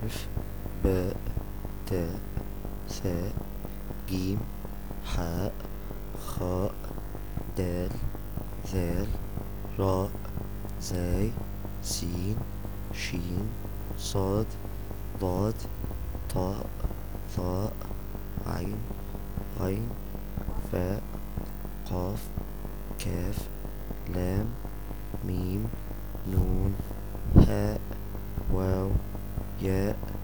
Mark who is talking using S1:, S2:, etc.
S1: ألف باء تاء ثاء جيم حاء خاء دال ذال راء زاي سين شين صاد ضاد طاء ظاء عين غين فاء قاف كاف لام ميم نون هاء واو ياء